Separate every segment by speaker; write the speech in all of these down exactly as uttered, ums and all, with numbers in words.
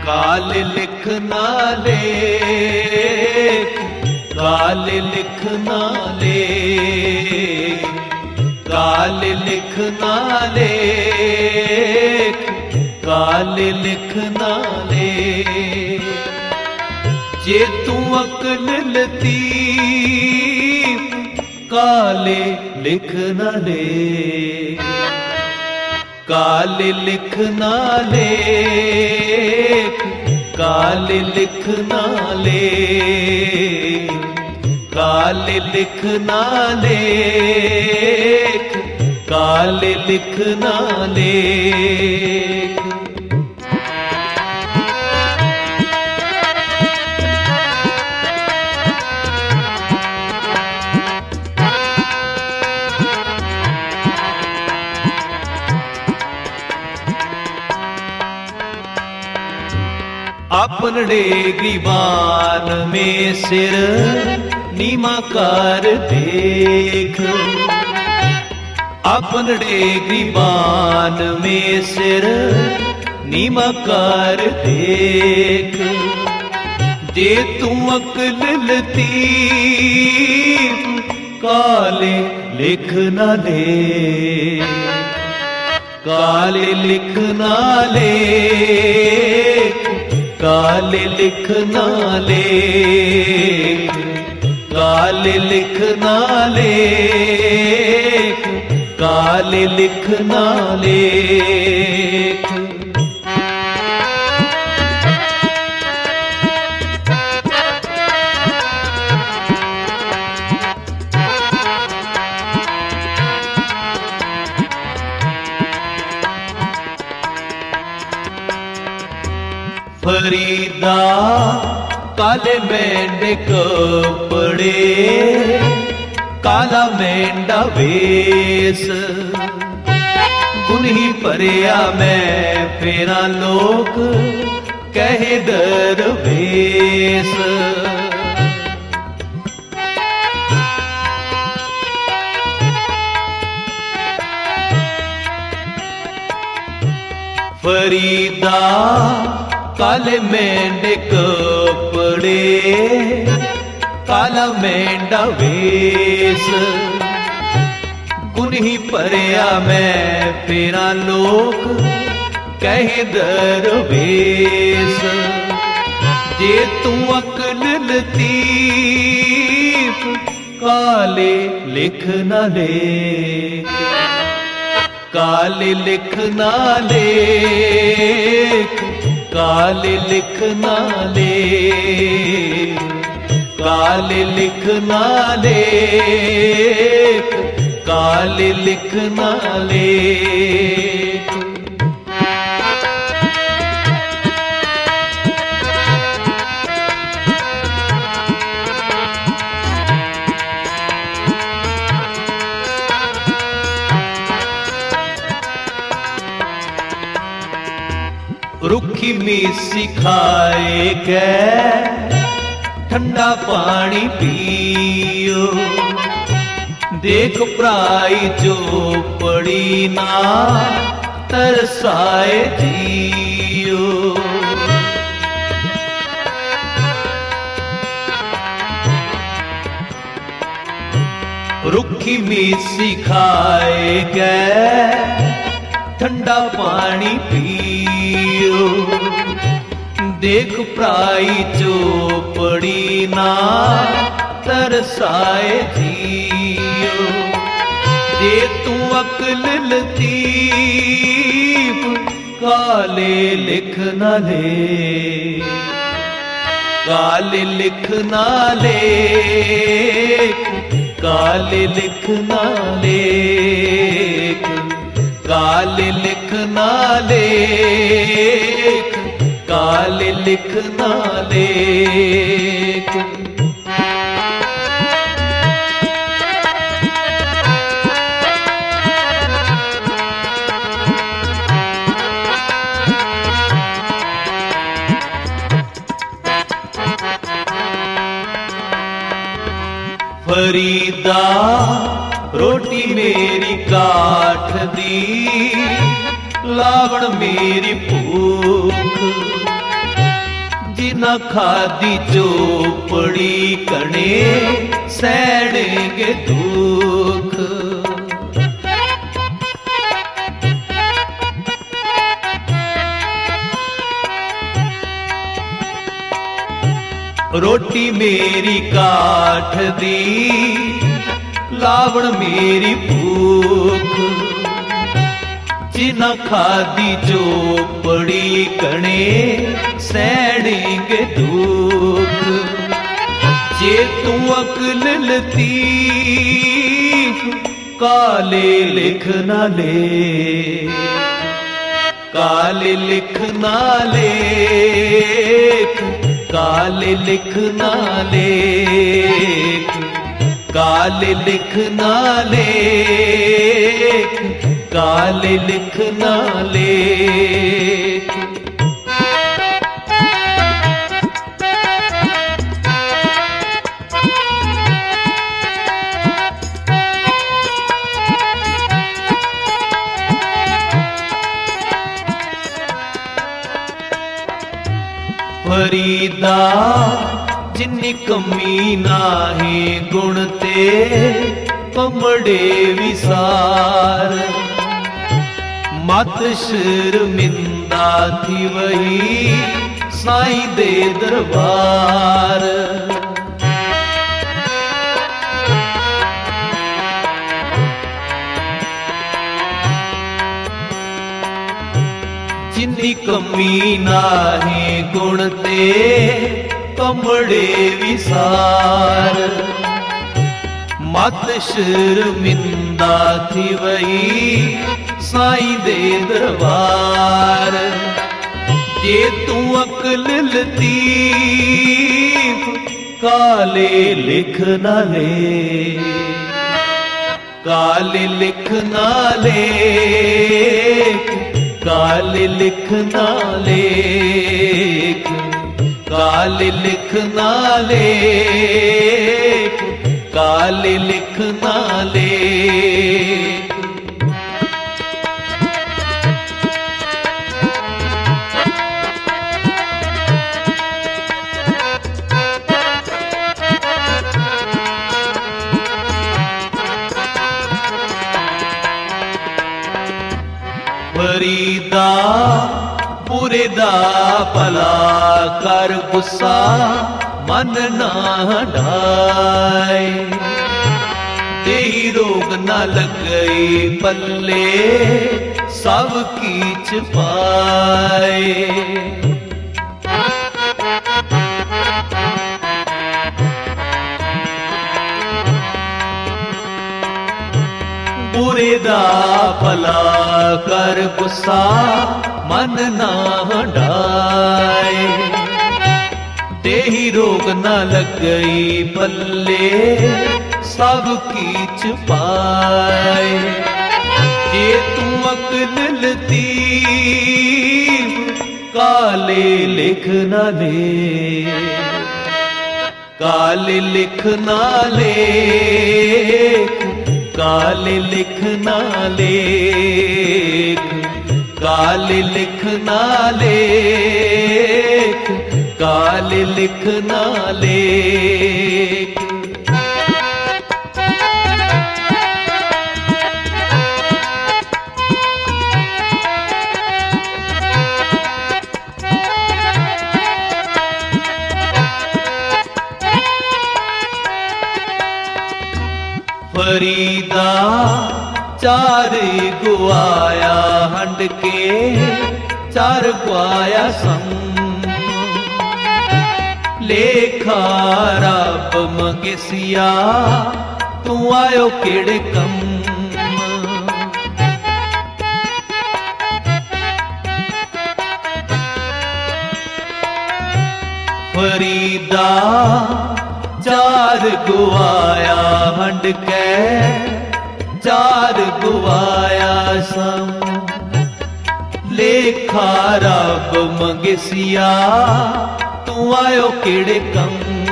Speaker 1: काल लिख ना लेख, काल लिख ना लेख, काल लिख ना लेख, काल लिख ना लेख। जे तू अकल लतीफ काले लिख ना लेख, काल लिख ना लेख, काल लिख ना लेख, काल लिख ना लेख, काल लिख ना लेख। अपने गिरबान में सिर नीमा कर देख, अपने गिरबान में सिर नीमा कर देख। जे तू अकल लतीफ काले लिख ना लेख, काले लिख ना लेख, काल लिख ना लेख, काल लिख ना लेख, काल लिख ना लेख। फरीदा काले मेंढे कपड़े, काला मेंढा वेश, गुन्ही परिया मैं फेरा लोग कहे दरवेश। फरीदा काले मेंढे कपड़े, काला मेंढा वेश, गुन्ही परिया मैं फेरा लोग कहे दरवेश। जे तू अकल लतीफ काले लिख ना लेख, काल लिख ना लेख, काल लिख ना लेख, काल लिख ना लेख, काल लिख ना लेख। रुखी मिसी खाए के ठंडा पानी पियो, देख पराई जो पड़ी ना तरसाए जियो। रुखी मिसी खाए के ठंडा पानी पियो, देख पराई चोपड़ी ना तरसाए जियो। जे तू अकल लतीफ काले लिख ना लेख, काल लिख ना लेख, काल लिख ना लेख, काल लिख ना लेख, काल लिख ना लेख। फरीदा रोटी मेरी काठ दी, लावण मेरी भूख, जिना खादी चोपड़ी कणे सैणेंगे दुख। रोटी मेरी काठ दी लावण मेरी भूख, जिना खादी चोपड़ी कणे सैणेंगे दुख। जे तू अकल लतीफ काले लिख ना ले, काले लिख ना लेख, काले लिख ना लेख, काले लिख ना लेख, काले लिख ना लेख। फरीदा जिन्नी कमी नाहे गुण ते कमड़े विसार, मत शर्मिंदा थी वही साईं दे दरबार। जिन्नी कमी नाहे गुण ते कमड़े विसार, मत शर्मिंदा थी वही साईं दे दरबार। जे तू अकल लतीफ काले लिख ना ले, काले लिख ना लेख, काले लिख ना लेख, काले लिख ना लेख, काले लिख ना लेख। फरीदा बुरे दा भला कर गुस्सा मन ना ढाए, तेही रोग ना लग गई पल्ले सब कीच पाए। बुरे दा भला कर गुस्सा मन ना ढाए, तेही रोग ना लग गई पल्ले सब कीच पाए। जे तू अकल लतीफ काले लिख ना ले, काले लिख ना लेख, काले लिख ना लेख, काले लिख ना लेख, काले लिख ना लेख। फरीदा चार गुआया हंड के चार गुआया संग, लेखा रब मंगसिया तू आयो केड़े कम। फरीदा चार गुआया हंड के चार गुआया सम, लेखा रब मंगसिया तू आयो केड़े कम।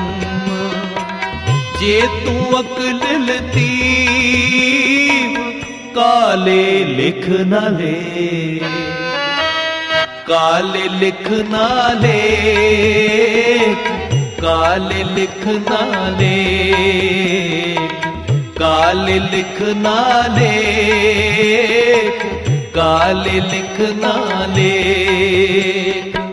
Speaker 1: जे तू अकल लतीफ काले लिख ना ले, काले लिख ना लेख, काले लिख ना लेख, काले लिख ना लेख, काले लिख ना लेख।